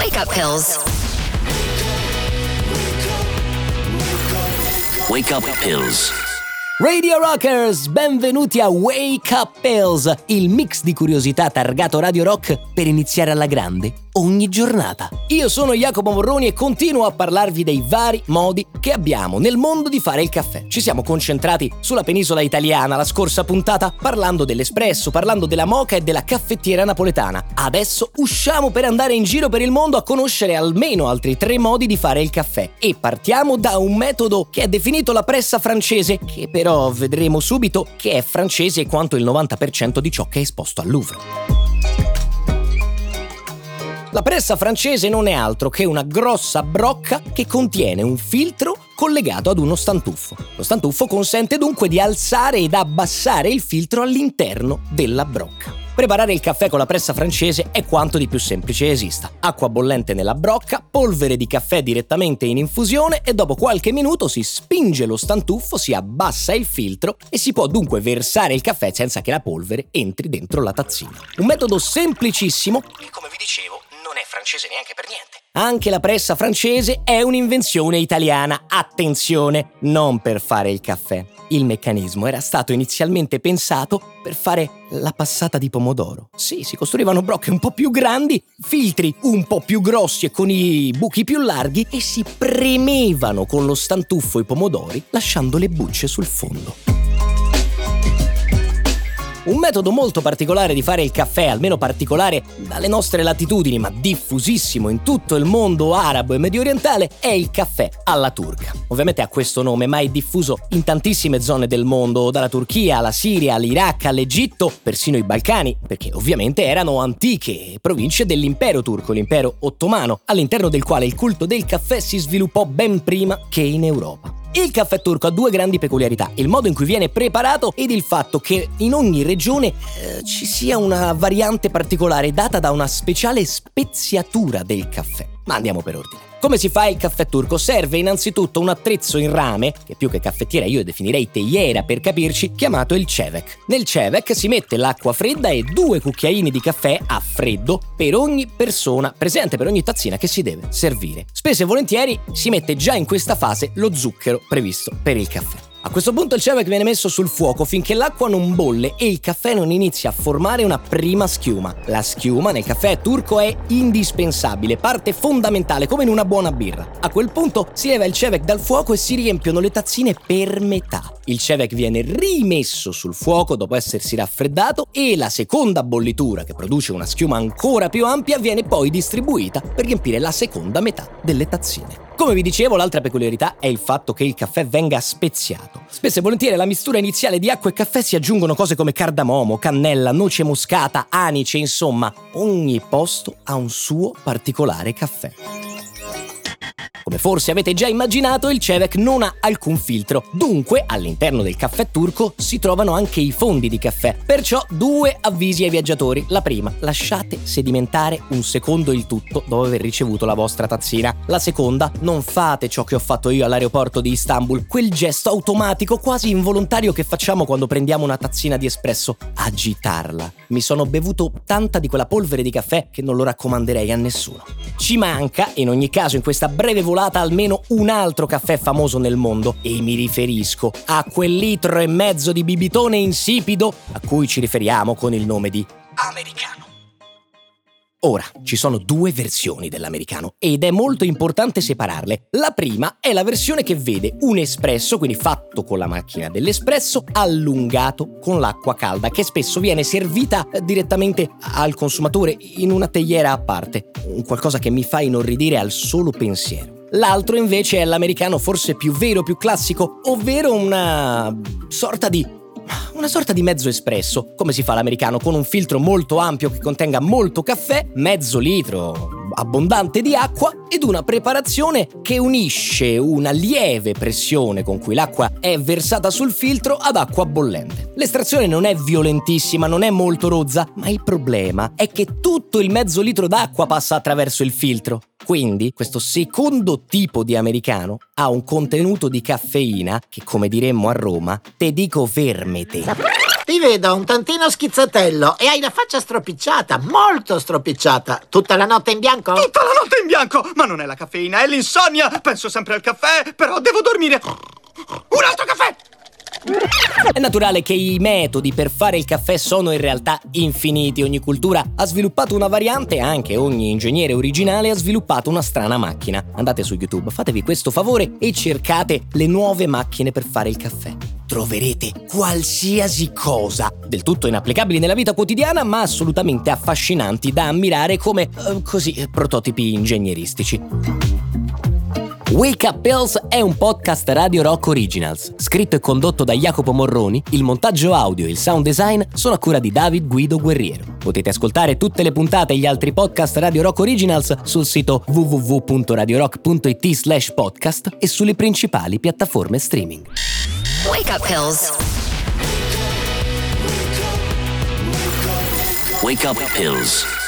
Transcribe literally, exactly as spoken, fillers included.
Wake up pills. Wake up pills. Radio Rockers, benvenuti a Wake Up Pills, il mix di curiosità targato Radio Rock per iniziare alla grande ogni giornata. Io sono Jacopo Morroni e continuo a parlarvi dei vari modi che abbiamo nel mondo di fare il caffè. Ci siamo concentrati sulla penisola italiana la scorsa puntata parlando dell'espresso, parlando della moka e della caffettiera napoletana. Adesso usciamo per andare in giro per il mondo a conoscere almeno altri tre modi di fare il caffè e partiamo da un metodo che è definito la pressa francese, che però vedremo subito che è francese quanto il novanta per cento di ciò che è esposto al Louvre. La pressa francese non è altro che una grossa brocca che contiene un filtro collegato ad uno stantuffo. Lo stantuffo consente dunque di alzare ed abbassare il filtro all'interno della brocca. Preparare il caffè con la pressa francese è quanto di più semplice esista. Acqua bollente nella brocca, polvere di caffè direttamente in infusione e dopo qualche minuto si spinge lo stantuffo, si abbassa il filtro e si può dunque versare il caffè senza che la polvere entri dentro la tazzina. Un metodo semplicissimo che, come vi dicevo, non è francese neanche per niente. Anche la pressa francese è un'invenzione italiana. Attenzione, non per fare il caffè. Il meccanismo era stato inizialmente pensato per fare la passata di pomodoro. Sì, si costruivano brocche un po' più grandi, filtri un po' più grossi e con i buchi più larghi e si premevano con lo stantuffo i pomodori lasciando le bucce sul fondo. Un metodo molto particolare di fare il caffè, almeno particolare dalle nostre latitudini, ma diffusissimo in tutto il mondo arabo e medio orientale, è il caffè alla turca. Ovviamente ha questo nome, ma è diffuso in tantissime zone del mondo, dalla Turchia alla Siria, all'Iraq, all'Egitto, persino i Balcani, perché ovviamente erano antiche province dell'impero turco, l'impero ottomano, all'interno del quale il culto del caffè si sviluppò ben prima che in Europa. Il caffè turco ha due grandi peculiarità: il modo in cui viene preparato ed il fatto che in ogni regione eh, ci sia una variante particolare data da una speciale speziatura del caffè. Ma andiamo per ordine. Come si fa il caffè turco? Serve innanzitutto un attrezzo in rame, che più che caffettiera io definirei teiera per capirci, chiamato il cevec. Nel cevec si mette l'acqua fredda e due cucchiaini di caffè a freddo per ogni persona presente, per ogni tazzina che si deve servire. Spesso e volentieri si mette già in questa fase lo zucchero previsto per il caffè. A questo punto il cevec viene messo sul fuoco finché l'acqua non bolle e il caffè non inizia a formare una prima schiuma. La schiuma nel caffè turco è indispensabile, parte fondamentale, come in una buona birra. A quel punto si leva il cevec dal fuoco e si riempiono le tazzine per metà. Il cevec viene rimesso sul fuoco dopo essersi raffreddato e la seconda bollitura, che produce una schiuma ancora più ampia, viene poi distribuita per riempire la seconda metà delle tazzine. Come vi dicevo, l'altra peculiarità è il fatto che il caffè venga speziato. Spesso e volentieri alla mistura iniziale di acqua e caffè si aggiungono cose come cardamomo, cannella, noce moscata, anice, insomma, ogni posto ha un suo particolare caffè. Come forse avete già immaginato, il cevec non ha alcun filtro, dunque all'interno del caffè turco si trovano anche i fondi di caffè. Perciò due avvisi ai viaggiatori. La prima: lasciate sedimentare un secondo il tutto dopo aver ricevuto la vostra tazzina. La seconda: non fate ciò che ho fatto io all'aeroporto di Istanbul, quel gesto automatico quasi involontario che facciamo quando prendiamo una tazzina di espresso: agitarla. Mi sono bevuto tanta di quella polvere di caffè che non lo raccomanderei a nessuno. Ci manca, in ogni caso, in questa breve volata almeno un altro caffè famoso nel mondo, e mi riferisco a quel litro e mezzo di bibitone insipido a cui ci riferiamo con il nome di americano. Ora, ci sono due versioni dell'americano ed è molto importante separarle. La prima è la versione che vede un espresso, quindi fatto con la macchina dell'espresso, allungato con l'acqua calda, che spesso viene servita direttamente al consumatore in una teiera a parte, un qualcosa che mi fa inorridire al solo pensiero. L'altro invece è l'americano forse più vero, più classico, ovvero una sorta di Una sorta di mezzo espresso. Come si fa l'americano? Con un filtro molto ampio che contenga molto caffè, mezzo litro abbondante di acqua ed una preparazione che unisce una lieve pressione con cui l'acqua è versata sul filtro ad acqua bollente. L'estrazione non è violentissima, non è molto rozza, ma il problema è che tutto il mezzo litro d'acqua passa attraverso il filtro. Quindi questo secondo tipo di americano ha un contenuto di caffeina che, come diremmo a Roma, te dico fermete. Ti vedo un tantino schizzatello e hai la faccia stropicciata, molto stropicciata. Tutta la notte in bianco? Tutta la notte in bianco! Ma non è la caffeina, è l'insonnia! Penso sempre al caffè, però devo dormire. Un altro caffè! È naturale che i metodi per fare il caffè sono in realtà infiniti. Ogni cultura ha sviluppato una variante e anche ogni ingegnere originale ha sviluppato una strana macchina. Andate su YouTube, fatevi questo favore e cercate le nuove macchine per fare il caffè. Troverete qualsiasi cosa, del tutto inapplicabili nella vita quotidiana, ma assolutamente affascinanti da ammirare come, eh, così, prototipi ingegneristici. Wake Up Pills è un podcast Radio Rock Originals, scritto e condotto da Jacopo Morroni. Il montaggio audio e il sound design sono a cura di David Guido Guerriero. Potete ascoltare tutte le puntate e gli altri podcast Radio Rock Originals sul sito w w w punto radio rock punto i t slash podcast e sulle principali piattaforme streaming. Wake Up Pills. Wake Up Pills.